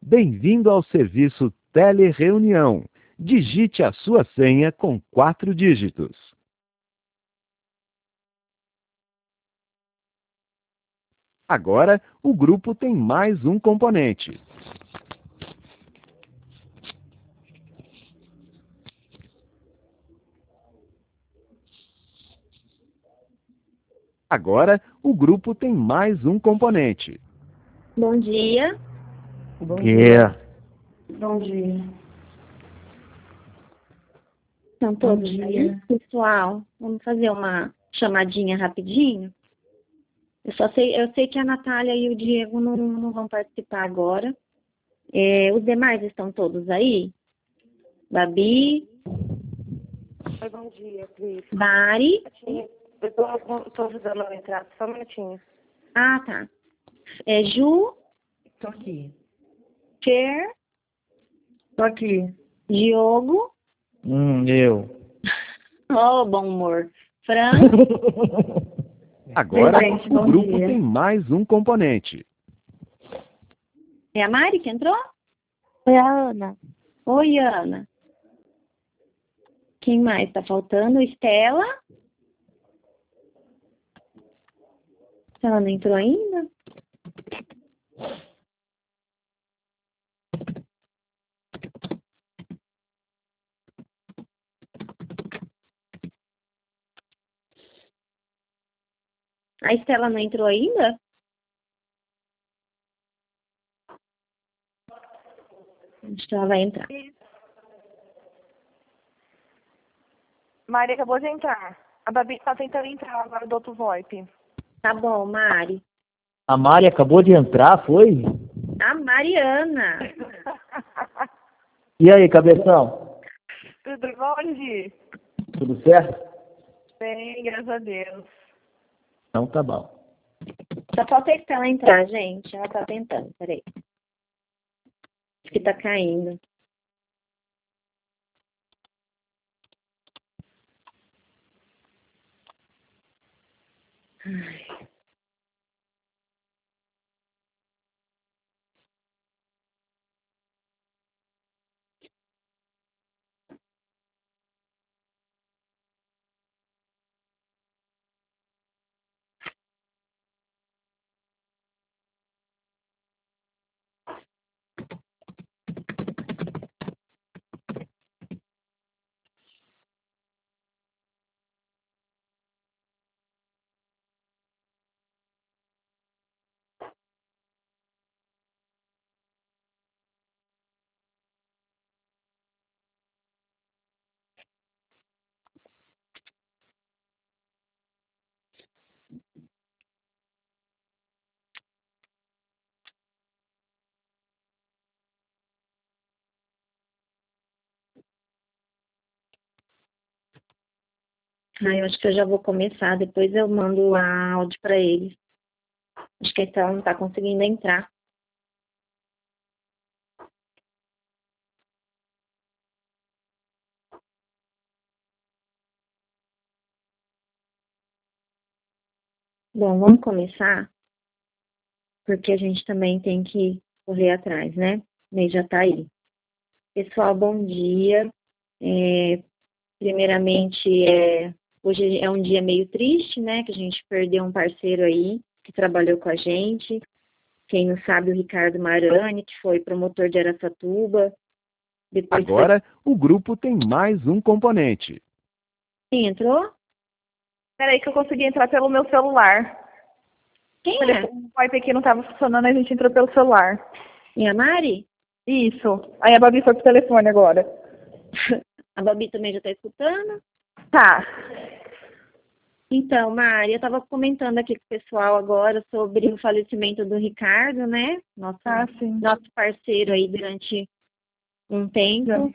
Bem-vindo ao serviço Telereunião. Digite a sua senha com 4 dígitos. Agora, o grupo tem mais um componente. Agora, o grupo tem mais um componente. Bom dia. Bom dia. Bom dia. Estão todos aí, pessoal? Vamos fazer uma chamadinha rapidinho? Eu sei que a Natália e o Diego não vão participar agora. Os demais estão todos aí? Babi? Oi, bom dia, Cris. Mari? Eu tô ajudando a entrar, só um minutinho. Ah, tá. Ju? Tô aqui. Fer? Tô aqui. Diogo? Eu. Oh, bom humor. Fran? Agora, Gente, o bom grupo dia. tem mais um componente. É a Mari que entrou? Oi, a Ana. Oi, Ana. Quem mais tá faltando? Estela? Ela não entrou ainda? A Estela não entrou ainda? Acho que ela vai entrar. Mari acabou de entrar. A Babi tá tentando entrar agora do outro VoIP. Tá bom, Mari. A Mari acabou de entrar, foi? A Mariana. E aí, cabeção? Tudo bom, Gi? Tudo certo? Bem, graças a Deus. Então tá bom. Só falta a Estela entrar, gente. Ela tá tentando, peraí. Acho que tá caindo. Ai. Eu acho que eu já vou começar, depois eu mando a áudio para eles. Acho que a Estela não tá conseguindo entrar. Bom, vamos começar, porque a gente também tem que correr atrás, né? O mês já tá aí. Pessoal, bom dia. Primeiramente, hoje é um dia meio triste, né? Que a gente perdeu um parceiro aí, que trabalhou com a gente. Quem não sabe, o Ricardo Marani, que foi promotor de Araçatuba. Depois Agora, o grupo tem mais um componente. Quem entrou? Peraí que eu consegui entrar pelo meu celular. Quem é? O VoIP aqui não tava funcionando, a gente entrou pelo celular. E a Mari? Isso. Aí a Babi foi pro telefone agora. A Babi também já tá escutando? Tá. Então, Mari, eu estava comentando aqui com o pessoal agora sobre o falecimento do Ricardo, né? Nosso Sim. parceiro aí durante um tempo.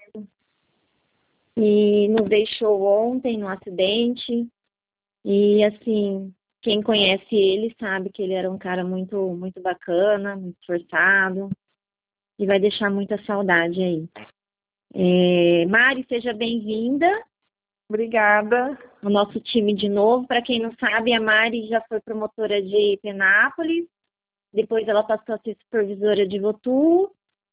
E nos deixou ontem no acidente. E, assim, quem conhece ele sabe que ele era um cara muito, muito bacana, muito esforçado. E vai deixar muita saudade aí. Mari, seja bem-vinda. Obrigada. O nosso time de novo. Para quem não sabe, a Mari já foi promotora de Penápolis, depois ela passou a ser supervisora de Votu,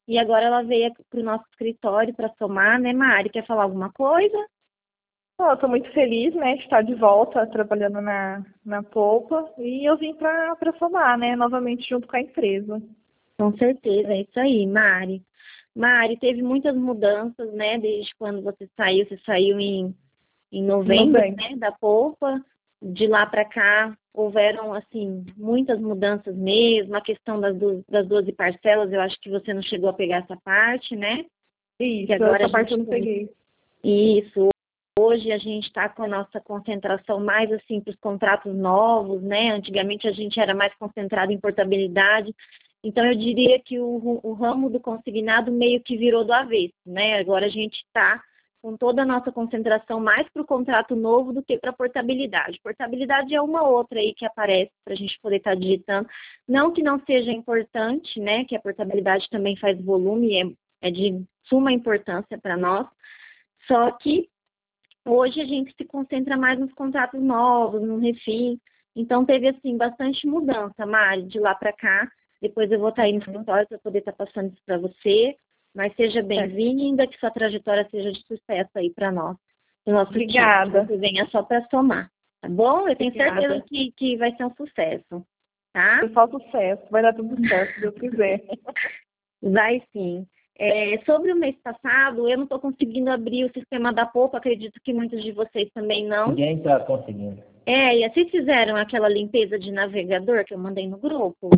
e agora ela veio para o nosso escritório para somar, né, Mari? Quer falar alguma coisa? Eu estou muito feliz, né, de estar de volta trabalhando na polpa e eu vim para somar, né, novamente junto com a empresa. Com certeza, é isso aí, Mari. Mari, teve muitas mudanças, né, desde quando você saiu em novembro, né, da polpa. De lá para cá, houveram, assim, muitas mudanças mesmo. A questão das 12 parcelas, eu acho que você não chegou a pegar essa parte, né? Isso, agora essa parte eu não peguei. Isso. Hoje a gente está com a nossa concentração mais, assim, para os contratos novos, né? Antigamente a gente era mais concentrado em portabilidade. Então, eu diria que o ramo do consignado meio que virou do avesso, né? Agora a gente está com toda a nossa concentração mais para o contrato novo do que para a portabilidade. Portabilidade é uma outra aí que aparece para a gente poder estar digitando. Não que não seja importante, né? Que a portabilidade também faz volume, é de suma importância para nós. Só que hoje a gente se concentra mais nos contratos novos, no refim. Então, teve, assim, bastante mudança, Mari, de lá para cá. Depois eu vou estar aí no escritório para poder estar passando isso para você. Mas seja bem-vinda, que sua trajetória seja de sucesso aí para nós. Obrigada. Que venha só para somar, tá bom? Eu tenho certeza que vai ser um sucesso, tá? Foi só sucesso, vai dar tudo certo, se Deus quiser. Vai sim. Sobre o mês passado, eu não estou conseguindo abrir o sistema da polpa, acredito que muitos de vocês também não. Ninguém está conseguindo. E vocês fizeram aquela limpeza de navegador que eu mandei no grupo?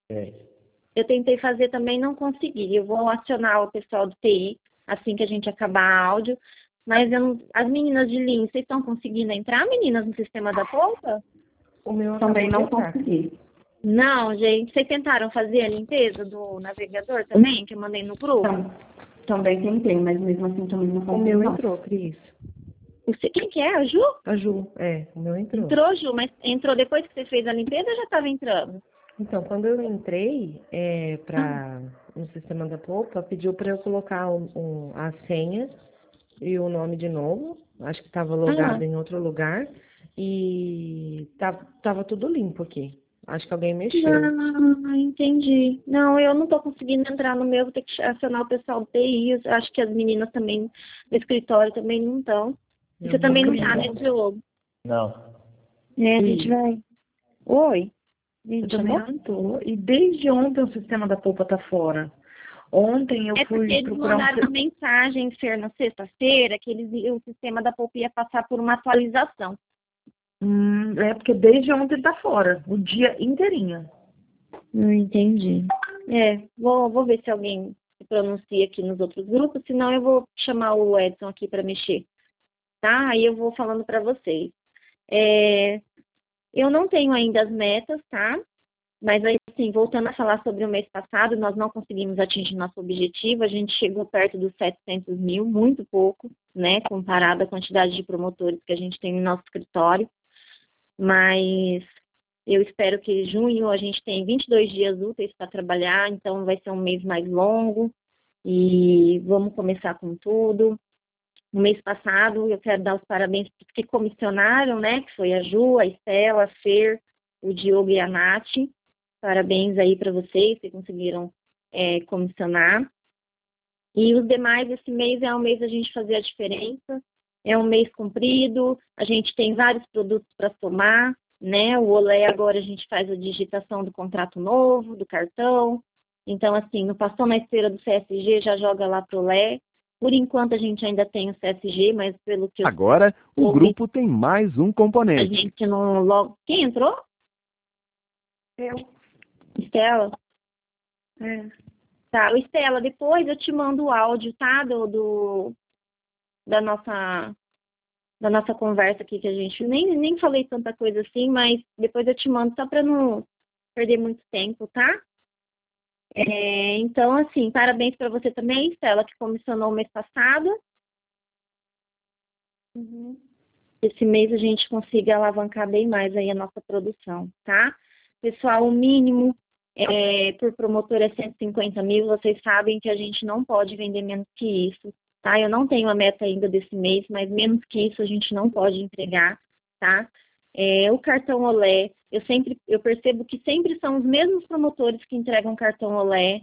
Eu tentei fazer também, não consegui. Eu vou acionar o pessoal do TI assim que a gente acabar a áudio. Mas as meninas de linha, vocês estão conseguindo entrar, meninas, no sistema da polpa? O meu também não consegui. Não, gente. Vocês tentaram fazer a limpeza do navegador também, que eu mandei no grupo? Também tentei, mas mesmo assim também não consegui. O meu entrou, Cris. Quem que é? A Ju? A Ju, o meu entrou. Entrou, Ju, mas entrou depois que você fez a limpeza ou já estava entrando? Então, quando eu entrei no sistema da polpa, pediu para eu colocar a senha e o nome de novo. Acho que estava logado em outro lugar. E tava tudo limpo aqui. Acho que alguém mexeu. Entendi. Não, eu não estou conseguindo entrar no meu, vou ter que acionar o pessoal do TI. Eu acho que as meninas também do escritório também não estão. Você também não está, né, Diogo? Não. A gente vai. Oi? Eu também não estou. E desde ontem o sistema da polpa está fora. Ontem eu fui procurar mandaram uma mensagem, Fer, na sexta-feira, que o sistema da polpa ia passar por uma atualização. Porque desde ontem está fora, o dia inteirinho. Não entendi. Vou ver se alguém se pronuncia aqui nos outros grupos, senão eu vou chamar o Edson aqui para mexer. Tá? Aí eu vou falando para vocês. Eu não tenho ainda as metas, tá? Mas, assim, voltando a falar sobre o mês passado, nós não conseguimos atingir nosso objetivo. A gente chegou perto dos 700 mil, muito pouco, né? Comparado à quantidade de promotores que a gente tem no nosso escritório. Mas eu espero que em junho a gente tenha 22 dias úteis para trabalhar, então vai ser um mês mais longo. E vamos começar com tudo. No mês passado, eu quero dar os parabéns para os que comissionaram, né? Que foi a Ju, a Estela, a Fer, o Diogo e a Nath. Parabéns aí para vocês que conseguiram comissionar. E os demais, esse mês é um mês da gente fazer a diferença. É um mês comprido, a gente tem vários produtos para somar, né? O Olé agora a gente faz a digitação do contrato novo, do cartão. Então, assim, não passou na esteira do CSG, já joga lá pro Olé. Por enquanto a gente ainda tem o CSG, mas pelo que Agora o grupo tem mais um a componente. gente não logo. Quem entrou? Eu. Estela? Tá, Estela, depois eu te mando o áudio, tá? Da nossa conversa aqui, que a gente nem falei tanta coisa assim, mas depois eu te mando só para não perder muito tempo, tá? Então, assim, parabéns para você também, Estela, que comissionou o mês passado. Esse mês a gente consiga alavancar bem mais aí a nossa produção, tá? Pessoal, o mínimo por promotor é 150 mil, vocês sabem que a gente não pode vender menos que isso, tá? Eu não tenho a meta ainda desse mês, mas menos que isso a gente não pode entregar, tá? O cartão Olé, eu percebo que sempre são os mesmos promotores que entregam cartão Olé,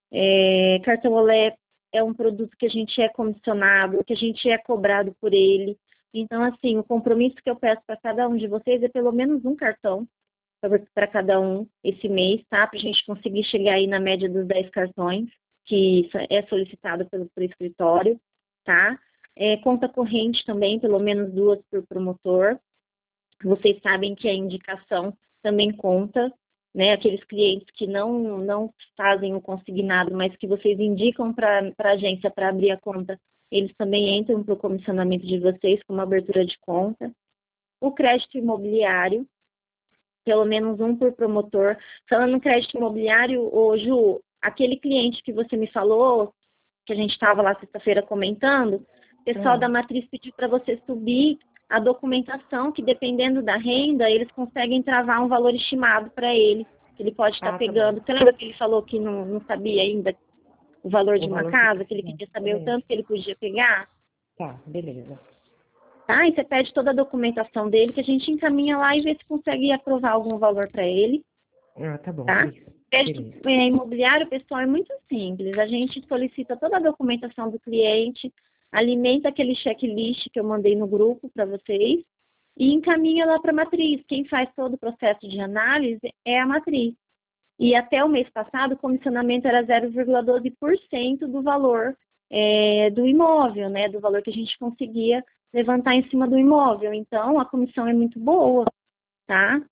Cartão Olé é um produto que a gente é comissionado, que a gente é cobrado por ele. Então, assim, o compromisso que eu peço para cada um de vocês é pelo menos um cartão para cada um esse mês, tá? Para a gente conseguir chegar aí na média dos 10 cartões, que é solicitado pelo escritório, tá? Conta corrente também, pelo menos 2 por promotor. Vocês sabem que a indicação também conta, né? Aqueles clientes que não fazem o consignado, mas que vocês indicam para a agência para abrir a conta, eles também entram para o comissionamento de vocês com uma abertura de conta. O crédito imobiliário, pelo menos um por promotor. Falando no crédito imobiliário, Ju, aquele cliente que você me falou, que a gente estava lá sexta-feira comentando, o pessoal da matriz pediu para você subir a documentação, que dependendo da renda, eles conseguem travar um valor estimado para ele, que ele pode estar pegando. Você lembra que ele falou que não sabia ainda o valor de uma casa, que ele queria saber o tanto que ele podia pegar? Tá, beleza. Tá? E você pede toda a documentação dele, que a gente encaminha lá e vê se consegue aprovar algum valor para ele. Tá bom. Tá? Crédito imobiliário, pessoal, é muito simples. A gente solicita toda a documentação do cliente, alimenta aquele checklist que eu mandei no grupo para vocês e encaminha lá para a matriz. Quem faz todo o processo de análise é a matriz. E até o mês passado, o comissionamento era 0,12% do valor do imóvel, né? Do valor que a gente conseguia levantar em cima do imóvel. Então, a comissão é muito boa, tá?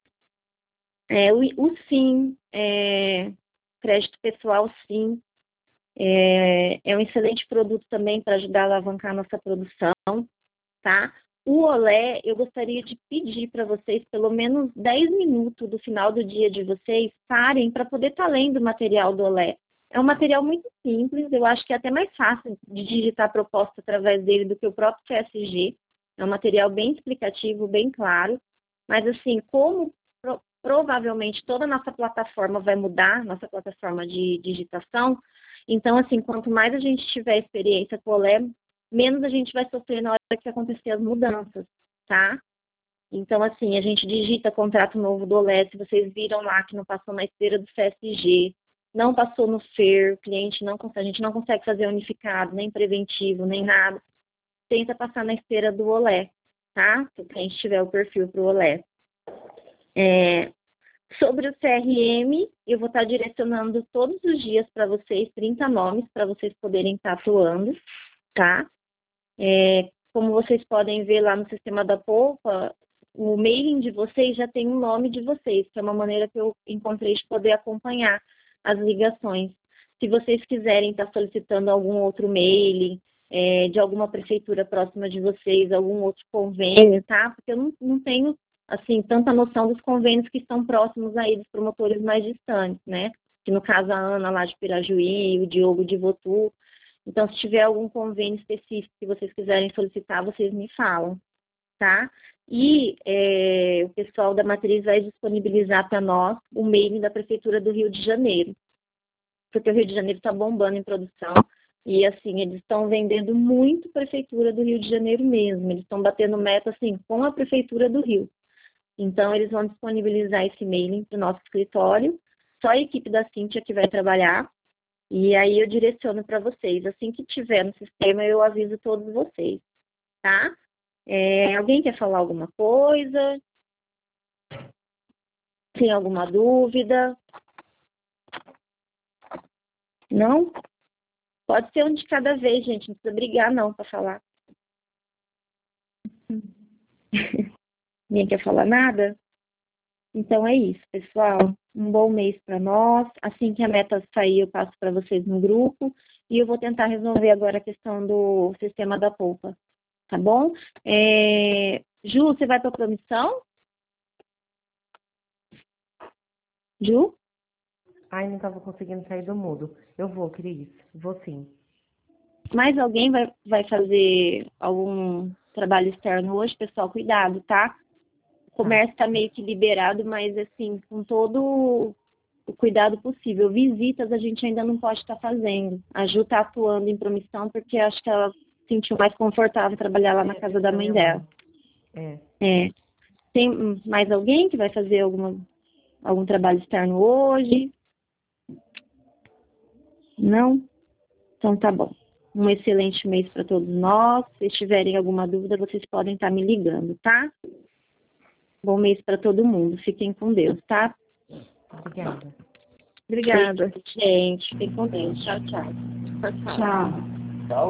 O SIM, crédito pessoal SIM, é um excelente produto também para ajudar a alavancar a nossa produção, tá? O Olé, eu gostaria de pedir para vocês, pelo menos 10 minutos do final do dia de vocês, parem para poder estar lendo o material do Olé. É um material muito simples, eu acho que é até mais fácil de digitar a proposta através dele do que o próprio CSG. É um material bem explicativo, bem claro, mas assim, como provavelmente toda a nossa plataforma vai mudar, nossa plataforma de digitação, então assim, quanto mais a gente tiver experiência com o Olé, menos a gente vai sofrer na hora que acontecer as mudanças, tá? Então, assim, a gente digita contrato novo do Olé, se vocês viram lá que não passou na esteira do CSG, não passou no FER, o cliente não consegue, a gente não consegue fazer unificado, nem preventivo, nem nada, tenta passar na esteira do Olé, tá? Se o cliente tiver o perfil para o Olé. Sobre o CRM, eu vou estar direcionando todos os dias para vocês 30 nomes para vocês poderem estar atuando, tá? Como vocês podem ver lá no sistema da Poupa, o mailing de vocês já tem o nome de vocês, que é uma maneira que eu encontrei de poder acompanhar as ligações. Se vocês quiserem estar solicitando algum outro mailing, de alguma prefeitura próxima de vocês, algum outro convênio, tá? Porque eu não tenho, assim, tanta noção dos convênios que estão próximos aí dos promotores mais distantes, né? Que no caso a Ana lá de Pirajuí, o Diogo de Votu. Então, se tiver algum convênio específico que vocês quiserem solicitar, vocês me falam, tá? E o pessoal da matriz vai disponibilizar para nós o mailing da Prefeitura do Rio de Janeiro, porque o Rio de Janeiro está bombando em produção e, assim, eles estão vendendo muito Prefeitura do Rio de Janeiro mesmo, eles estão batendo meta, assim, com a Prefeitura do Rio. Então, eles vão disponibilizar esse mailing para o nosso escritório, só a equipe da Cíntia que vai trabalhar. E aí eu direciono para vocês. Assim que tiver no sistema, eu aviso todos vocês, tá? Alguém quer falar alguma coisa? Tem alguma dúvida? Não? Pode ser um de cada vez, gente. Não precisa brigar, não, para falar. Ninguém quer falar nada? Então é isso, pessoal. Um bom mês para nós. Assim que a meta sair, eu passo para vocês no grupo. E eu vou tentar resolver agora a questão do sistema da Poupa. Tá bom? Ju, você vai para a promissão? Ju? Ai, não estava conseguindo sair do mudo. Eu vou, Cris. Vou sim. Mais alguém vai fazer algum trabalho externo hoje? Pessoal, cuidado, tá? O comércio está meio que liberado, mas assim, com todo o cuidado possível. Visitas a gente ainda não pode estar fazendo. A Ju está atuando em promissão porque acho que ela se sentiu mais confortável trabalhar lá na casa da mãe dela. Tem mais alguém que vai fazer algum trabalho externo hoje? Não? Então tá bom. Um excelente mês para todos nós. Se tiverem alguma dúvida, vocês podem estar me ligando, tá? Bom mês para todo mundo. Fiquem com Deus, tá? Obrigada. Obrigada. Gente, fiquem com Deus. Tchau, tchau. Tchau.